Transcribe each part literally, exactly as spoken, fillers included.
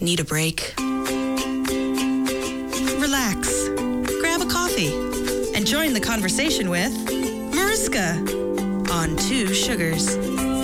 Need a break? Relax. Grab a coffee and join the conversation with Mariska on Two Sugars.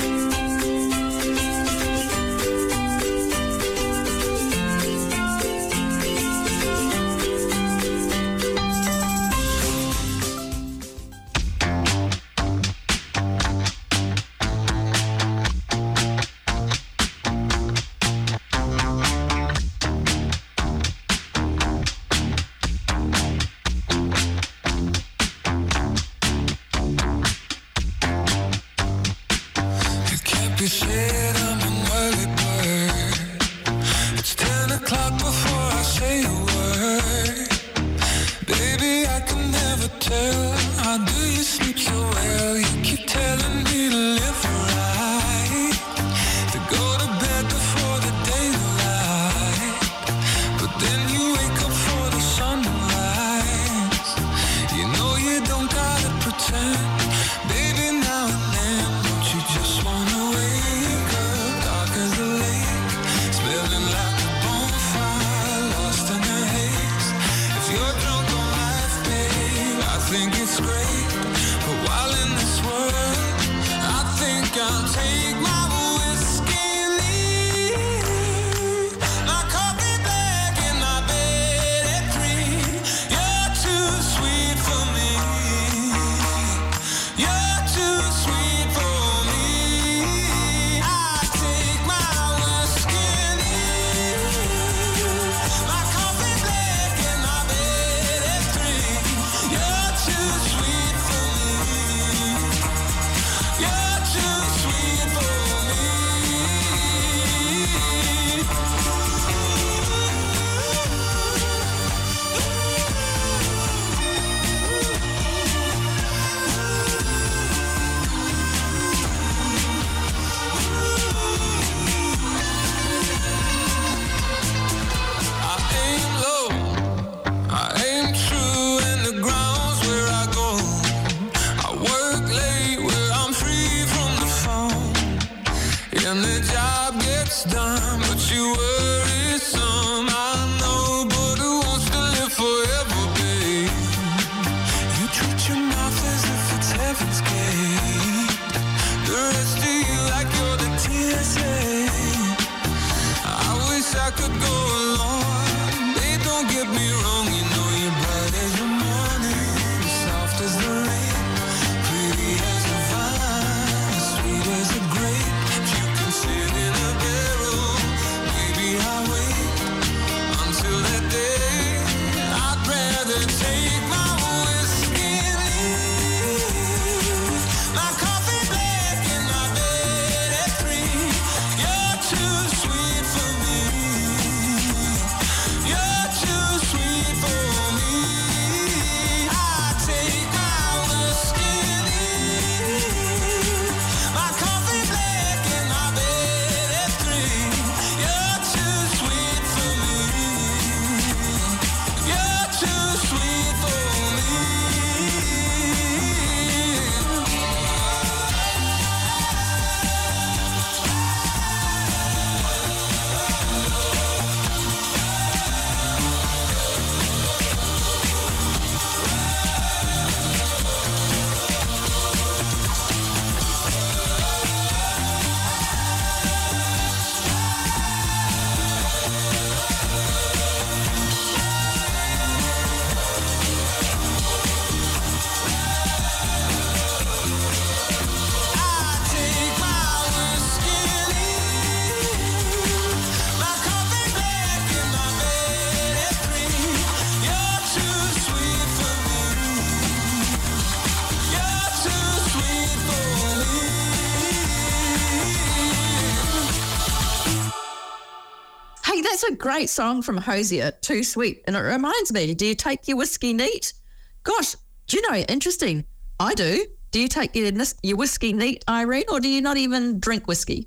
A great song from Hosier, Too Sweet, and it reminds me, do you take your whiskey neat? Gosh, do you know, interesting, I do. Do you take your, your whiskey neat, Irene, or do you not even drink whiskey?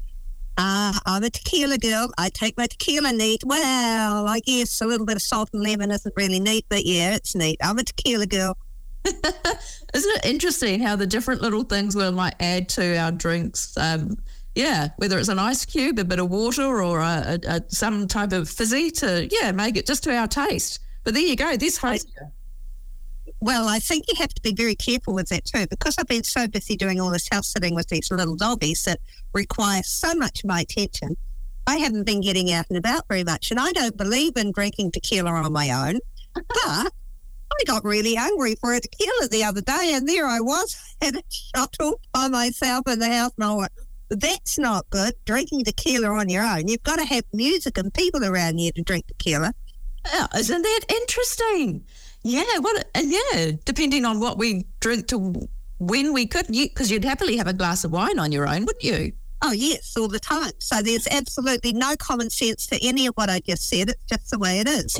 Uh, I'm a tequila girl. I take my tequila neat. Well, I guess a little bit of salt and lemon isn't really neat, but yeah, it's neat. I'm a tequila girl. Isn't it interesting how the different little things we might add to our drinks um, yeah, whether it's an ice cube, a bit of water, or a, a, a, some type of fizzy to, yeah, make it just to our taste. But there you go, this Hosea. Well, I think you have to be very careful with that too, because I've been so busy doing all this house sitting with these little doggies that require so much of my attention. I haven't been getting out and about very much, and I don't believe in drinking tequila on my own. But I got really hungry for a tequila the other day, and there I was, had a shot all by myself in the house, and I went, that's not good, drinking tequila on your own. You've got to have music and people around you to drink tequila. Oh, isn't that interesting? Yeah, well, and yeah, depending on what we drink to when we could, because you, you'd happily have a glass of wine on your own, wouldn't you? Oh, yes, all the time. So there's absolutely no common sense to any of what I just said. It's just the way it is.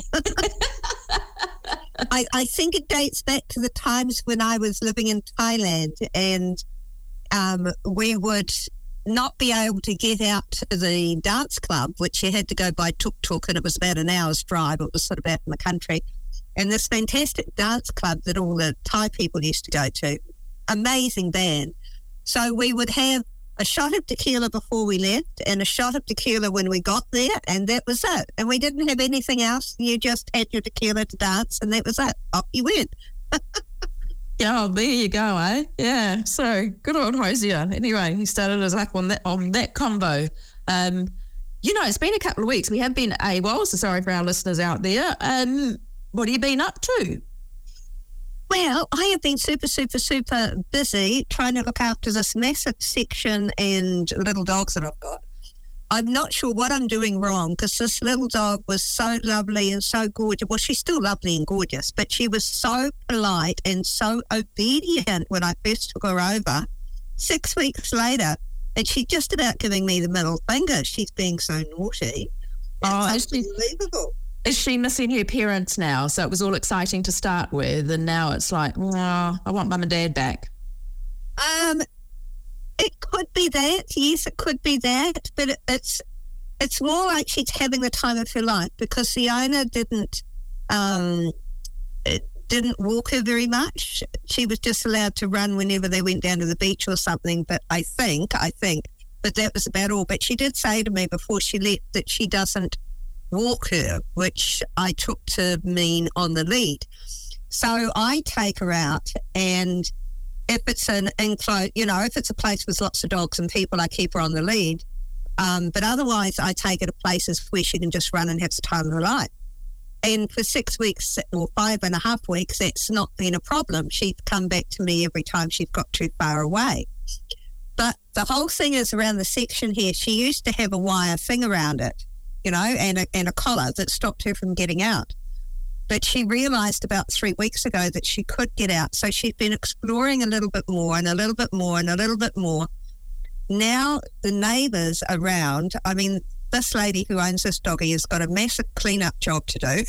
I, I think it dates back to the times when I was living in Thailand, and um, we would not be able to get out to the dance club, which you had to go by tuk-tuk, and it was about an hour's drive. It was sort of out in the country. And this fantastic dance club that all the Thai people used to go to, amazing band. So we would have a shot of tequila before we left and a shot of tequila when we got there, and that was it. And we didn't have anything else. You just had your tequila to dance, and that was it. Off you went. Yeah, there you go, eh? Yeah, so good old Hosea. Anyway, he started us up on that on that combo. Um, you know, it's been a couple of weeks. We have been AWOL, so sorry for our listeners out there. Um, what have you been up to? Well, I have been super, super, super busy trying to look after this massive section and little dogs that I've got. I'm not sure what I'm doing wrong, because this little dog was so lovely and so gorgeous. Well, she's still lovely and gorgeous, but she was so polite and so obedient when I first took her over. Six weeks later, and she's just about giving me the middle finger. She's being so naughty. Oh, it's unbelievable. Is she missing her parents now? So it was all exciting to start with, and now it's like, oh, I want mum and dad back. Um, it could be that. Yes, it could be that. But it, it's it's more like she's having the time of her life, because the owner didn't um it didn't walk her very much. She was just allowed to run whenever they went down to the beach or something. But I think, I think, but that was about all. But she did say to me before she left that she doesn't walk her, which I took to mean on the lead. So I take her out, and if it's an enclosed, you know, if it's a place with lots of dogs and people, I keep her on the lead. Um, but otherwise, I take her to places where she can just run and have the time of her life. And for six weeks or five and a half weeks, that's not been a problem. She's come back to me every time she's got too far away. But the whole thing is around the section here. She used to have a wire thing around it, you know, and a, and a collar that stopped her from getting out. But she realised about three weeks ago that she could get out. So she's been exploring a little bit more and a little bit more and a little bit more. Now the neighbours around, I mean, this lady who owns this doggy has got a massive clean-up job to do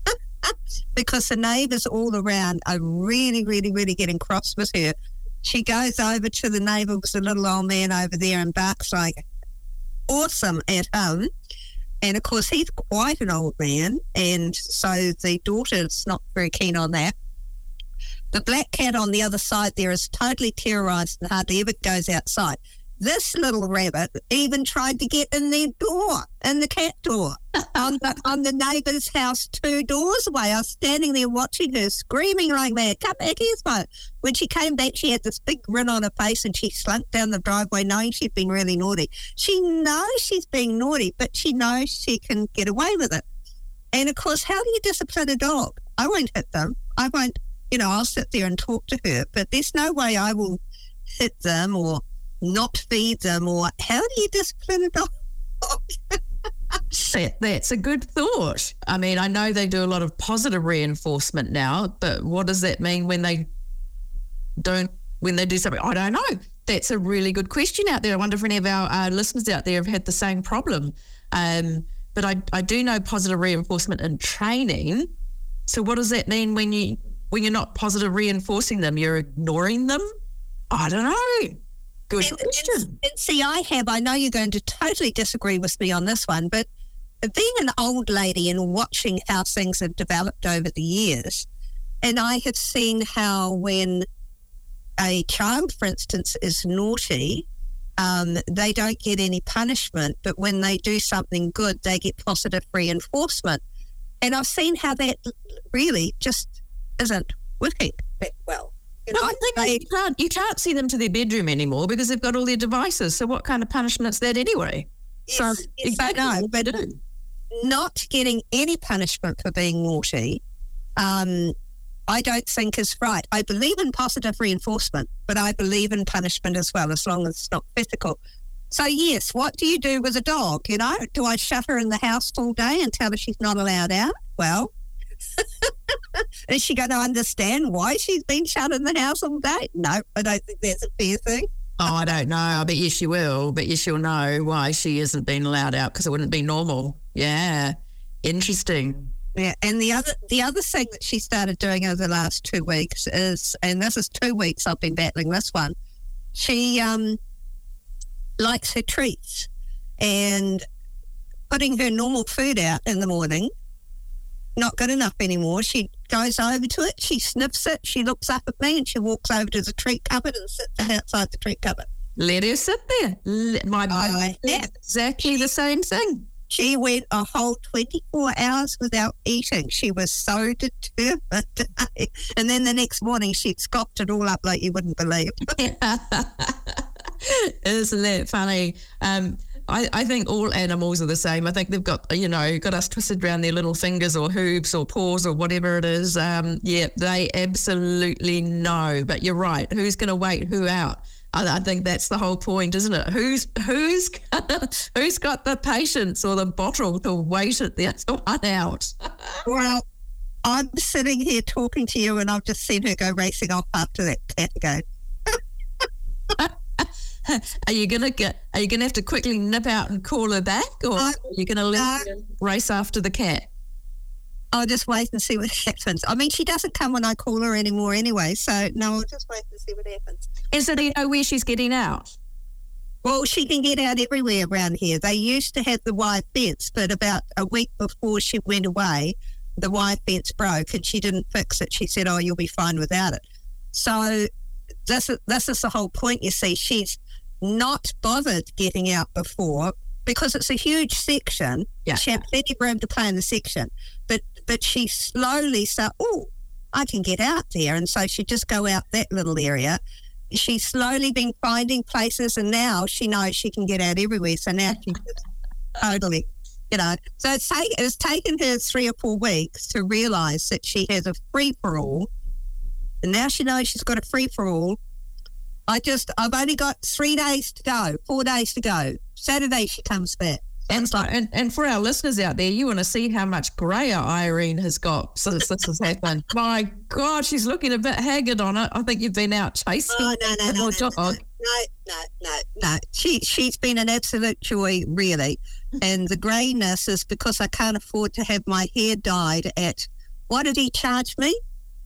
because the neighbours all around are really, really, really getting cross with her. She goes over to the neighbour with the little old man over there and barks like awesome at him. And, of course, he's quite an old man, and so the daughter's not very keen on that. The black cat on the other side there is totally terrorised and hardly ever goes outside. This little rabbit even tried to get in their door, in the cat door, on the, on the neighbour's house two doors away. I was standing there watching her, screaming like that, come back here, Spot. When she came back, she had this big grin on her face and she slunk down the driveway knowing she'd been really naughty. She knows she's being naughty, but she knows she can get away with it. And, of course, how do you discipline a dog? I won't hit them. I won't, you know, I'll sit there and talk to her, but there's no way I will hit them or not feed them, or how do you discipline a dog? that, that's a good thought. I mean, I know they do a lot of positive reinforcement now, but what does that mean when they don't, when they do something? I don't know. That's a really good question out there. I wonder if any of our uh, listeners out there have had the same problem. Um, but I, I do know positive reinforcement in training. So what does that mean when you when you're not positive reinforcing them? You're ignoring them? I don't know. Good and, question. And, and see, I have, I know you're going to totally disagree with me on this one, but being an old lady and watching how things have developed over the years, and I have seen how when a child, for instance, is naughty, um, they don't get any punishment, but when they do something good, they get positive reinforcement. And I've seen how that really just isn't working that well. You know, Well, the thing is, they, you can't you can't see them to their bedroom anymore because they've got all their devices. So what kind of punishment's that anyway? So yes, yes, exactly I know, what but they do. not getting any punishment for being naughty, um, I don't think is right. I believe in positive reinforcement, but I believe in punishment as well, as long as it's not physical. So yes, what do you do with a dog? You know, do I shut her in the house all day and tell her she's not allowed out? Well, is she going to understand why she's been shut in the house all day? No, I don't think that's a fair thing. Oh, I don't know. I bet you she will. Bet you she'll know why she isn't being allowed out because it wouldn't be normal. Yeah, interesting. Yeah, and the other the other thing that she started doing over the last two weeks is, and this is two weeks I've been battling this one, she um, likes her treats, and putting her normal food out in the morning, not good enough anymore. She goes over to it, she sniffs it, she looks up at me, and she walks over to the treat cupboard and sits outside the treat cupboard. Let her sit there. Let- My I my have. exactly the same thing. She went a whole twenty-four hours without eating. She was so determined. And then the next morning, she'd scoffed it all up like you wouldn't believe. Isn't that funny? Um, I, I think all animals are the same. I think they've got, you know, got us twisted around their little fingers or hooves or paws or whatever it is. Um, yeah, they absolutely know. But you're right. Who's going to wait who out? I, I think that's the whole point, isn't it? Who's who's who's got the patience or the bottle to wait it the other one out? Well, I'm sitting here talking to you, and I've just seen her go racing off after that cat again. Are you gonna get? Are you gonna have to quickly nip out and call her back, or No, are you gonna let no. her race after the cat? I'll just wait and see what happens. I mean, she doesn't come when I call her anymore anyway, so no, I'll just wait and see what happens. Is it you know where she's getting out? Well, she can get out everywhere around here. They used to have the wire fence, but about a week before she went away, the wire fence broke and she didn't fix it. She said, oh, you'll be fine without it. So this is, this is the whole point, you see. She's not bothered getting out before because it's a huge section. Yeah. She had plenty of room to play in the section. But but she slowly said, oh, I can get out there. And so she'd just go out that little area. She's slowly been finding places, and now she knows she can get out everywhere. So now she's just totally, you know. So it's, take, it's taken her three or four weeks to realise that she has a free-for-all. And now she knows she's got a free-for-all. I just, I've only got three days to go, four days to go. Saturday she comes back. And, so, and and for our listeners out there, you want to see how much greyer Irene has got since this has happened. My God, she's looking a bit haggard on it. I think you've been out chasing Oh, no, no, the no, no, dog. no, no, no, no, no. She, she's been an absolute joy, really. And the greyness is because I can't afford to have my hair dyed at, what did he charge me?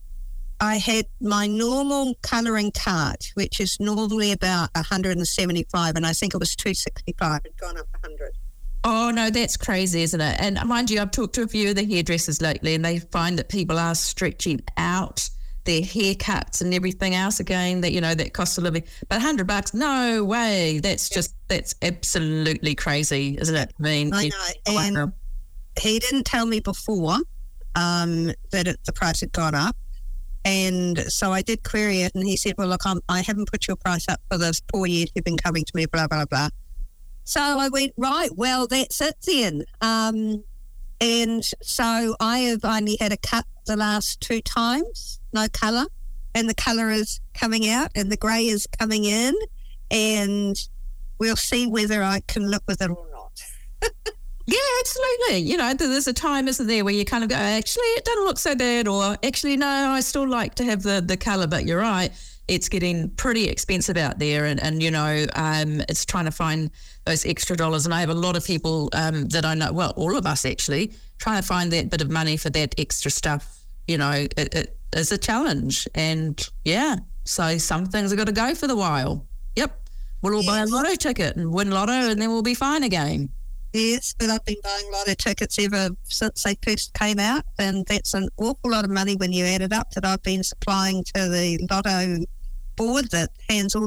I had my normal colouring card, which is normally about one hundred seventy-five, and I think it was two hundred sixty-five. It had gone up one hundred. Oh, no, that's crazy, isn't it? And mind you, I've talked to a few of the hairdressers lately, and they find that people are stretching out their haircuts and everything else again, that, you know, that cost of living. But one hundred bucks, no way. That's just, that's absolutely crazy, isn't it? I mean, I you- know. And he didn't tell me before um, that it, the price had gone up. And so I did query it, and he said, well, look, I'm, I haven't put your price up for those four years you've been coming to me, blah, blah, blah. So I went, right, well, that's it then. Um, and so I have only had a cut the last two times, no colour, and the colour is coming out and the grey is coming in, and we'll see whether I can live with it or not. Yeah, absolutely. You know, there's a time, isn't there, where you kind of go, actually, it doesn't look so bad, or actually, no, I still like to have the, the colour, but you're right, it's getting pretty expensive out there, and, and you know, um, it's trying to find those extra dollars. And I have a lot of people um, that I know, well, all of us actually, trying to find that bit of money for that extra stuff, you know, it, it is a challenge. And yeah, so some things have got to go for the while. Yep. We'll all buy a lotto ticket and win lotto, and then we'll be fine again. Yes, but I've been buying lotto tickets ever since they first came out, and that's an awful lot of money when you add it up that I've been supplying to the lotto board that hands all that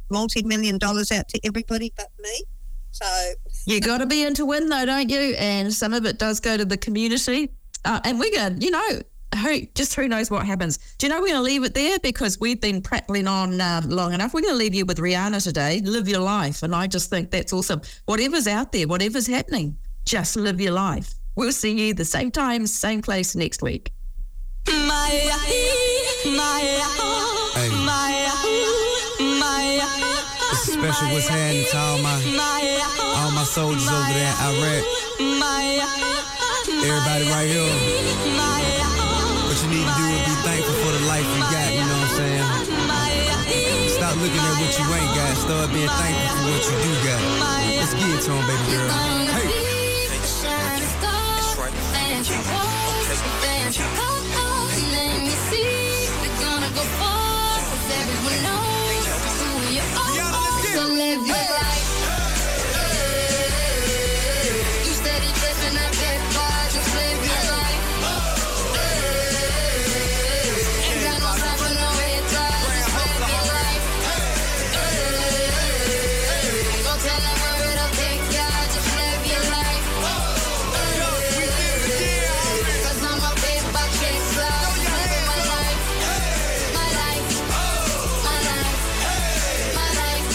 multi-million dollars out to everybody but me. So you got to be in to win, though, don't you? And some of it does go to the community. Uh, and we're going to, you know, who just who knows what happens. Do you know we're going to leave it there because we've been prattling on uh, long enough. We're going to leave you with Rihanna today. Live your life. And I just think that's awesome. Whatever's out there, whatever's happening, just live your life. We'll see you the same time, same place next week. My, my, Hey. my, my, It's special what's happening to all my all my soldiers over there in Iraq. Everybody right here. What you need to do is be thankful for the life you got, you know what I'm saying? Stop looking at what you ain't got. Start being thankful for what you do got. Let's get it to 'em, baby girl. Hey. So live your life. You steady drifting up that far, just live your life. Ain't got no time for no red flags, just live your life. Don't tell them where it'll take ya, just live your life. Cause I'm a big buck chase love, living my life. My life, my life, my life.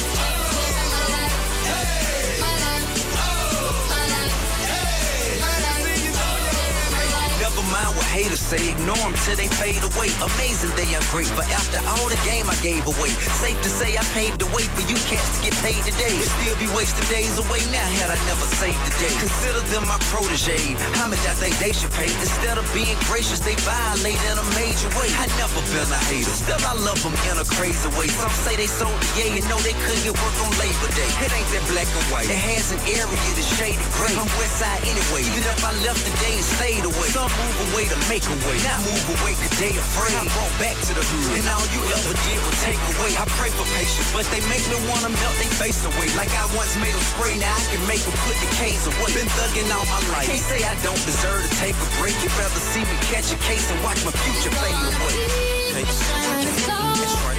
Never mind what haters say, ignore them till they fade away. Amazing they are great, but after all the game I gave away. Safe to say I paved the way for you cats to get paid today. It'd still be wasting days away now had I never saved the day. Consider them my protege, how much I think they should pay. Instead of being gracious, they violate in a major way. I never been a hater, still I love them in a crazy way. Some say they sold the yay and know they couldn't get work on Labor Day. It ain't that black and white, it has an area that's shaded gray. I'm west side anyway, even if I left today and stayed away. Some move away to make a way, not move away cause they afraid. I brought back to the hood, and all you ever did was take away. I pray for patience, but they make me wanna melt they face away. Like I once made them spray, now I can make them put the case away. Been thugging all my life, can't say I don't deserve to take a break. You'd rather see me catch a case and watch my future fade away. Hey. That's right.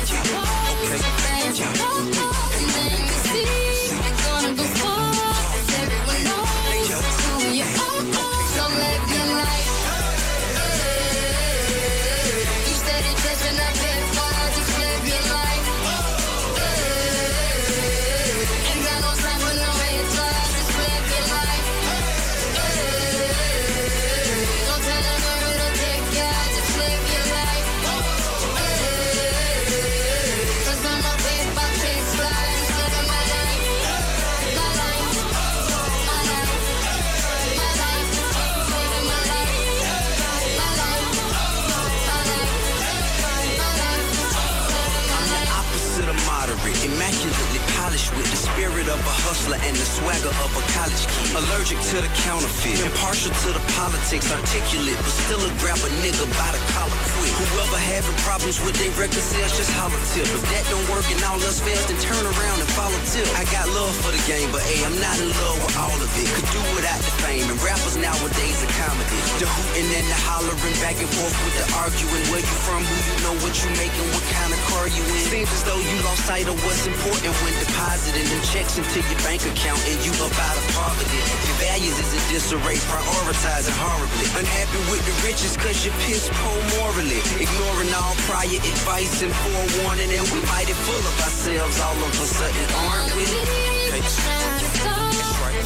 Immaculately polished with the spirit of a hustler and the swagger of a college kid. Allergic to the counterfeit, impartial to the politics, articulate, but still a grab a nigga by the collar quick. Whoever having problems with their record sales, just holler tip. If that don't work and all else fails, then turn around and follow tip. I got love for the game, but hey, I'm not in love with all of it. Could do without the fame, and rappers nowadays are comedy. The hooting and the hollering, back and forth with the arguing. Where you from, who you know, what you making, what kind of car you in. Seems as though you lost sight of what's important when depositing them checks into your bank account and you up out of poverty. Your values is in disarray, prioritizing horribly. Unhappy with the riches cause you're piss poor morally. Ignoring all prior advice and forewarning, and we mighty full of ourselves all of a sudden, aren't we? Okay. That's right.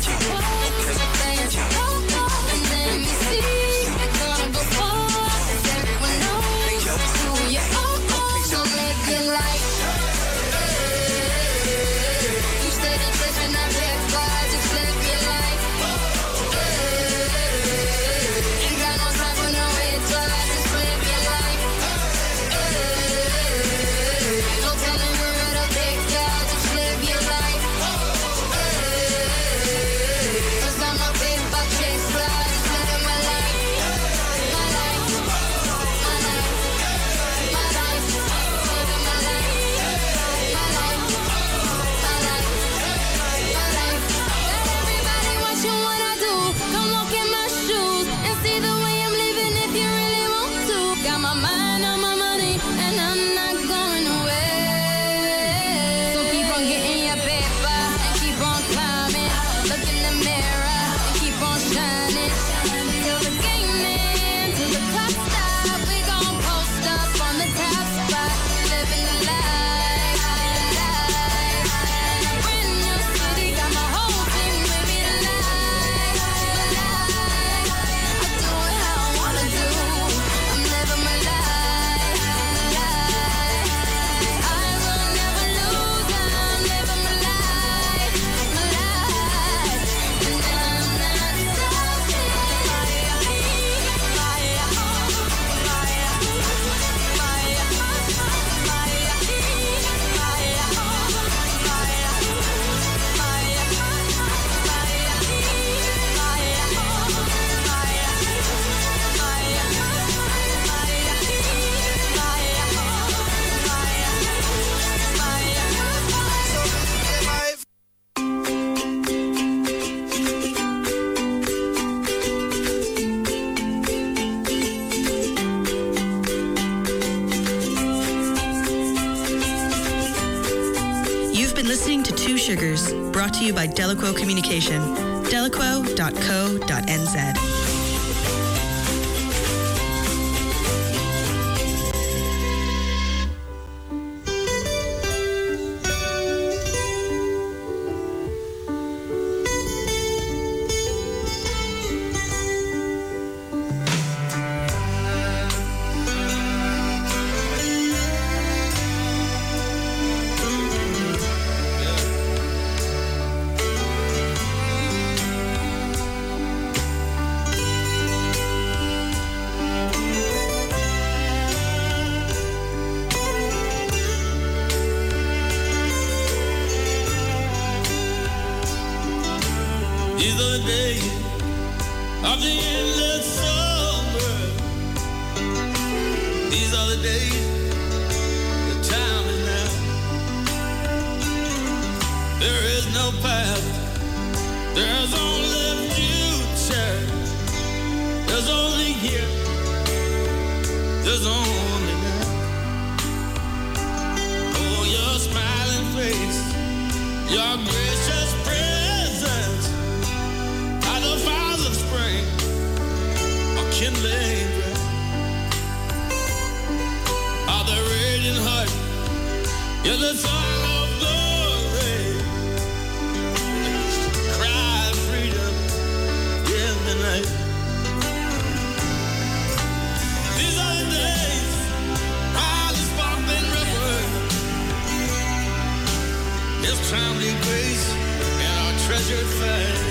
So live your life. You steady drifting up that far, just live your life. Ain't got no time for no red flags, just live your life. Don't tell them where it'll take ya, just live your life. Cause I'm a big buck chase fly, just living my life. My life, my life, my life, living my life. been listening to Two Sugars, brought to you by Delaquo Communication, delaquo dot co dot n z. These are the days of the endless summer. These are the days, the time is now. There is no past, there's only future. There's only here, there's only now. Oh, your smiling face, your gracious presence, the fires of spring are kindling bright. Are the radiant heart, yeah, the song of glory, cry of freedom in the night. These are the days by the sparkling river. There's timely grace and our treasured faith.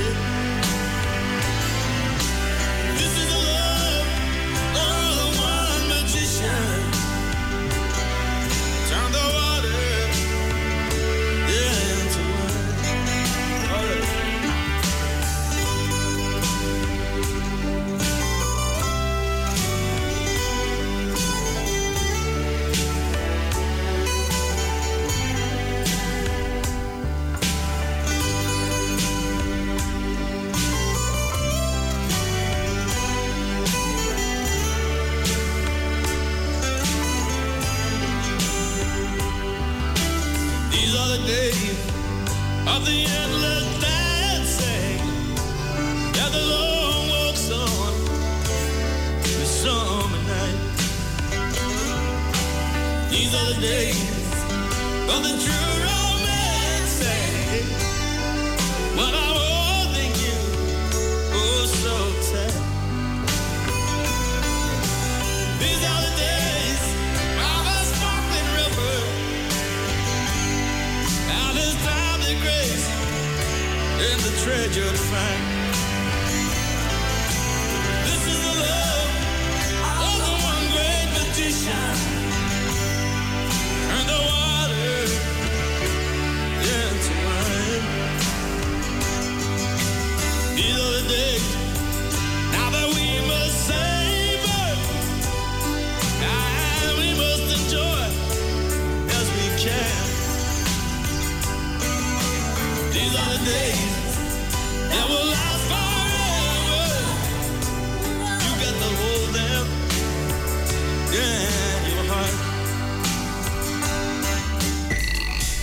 Turn the water into wine. All right. Days of the endless dancing, yeah, the long walks on the summer night. These are the days of the true romancing, when I'm holding you, oh, so tight. These are the days of a sparkling river. Now there's time to grace and the treasure to find. This is the love of the one great magician. Turn the water into wine. These are the days now that we must savor, and we must enjoy as we can. These are the days that will last.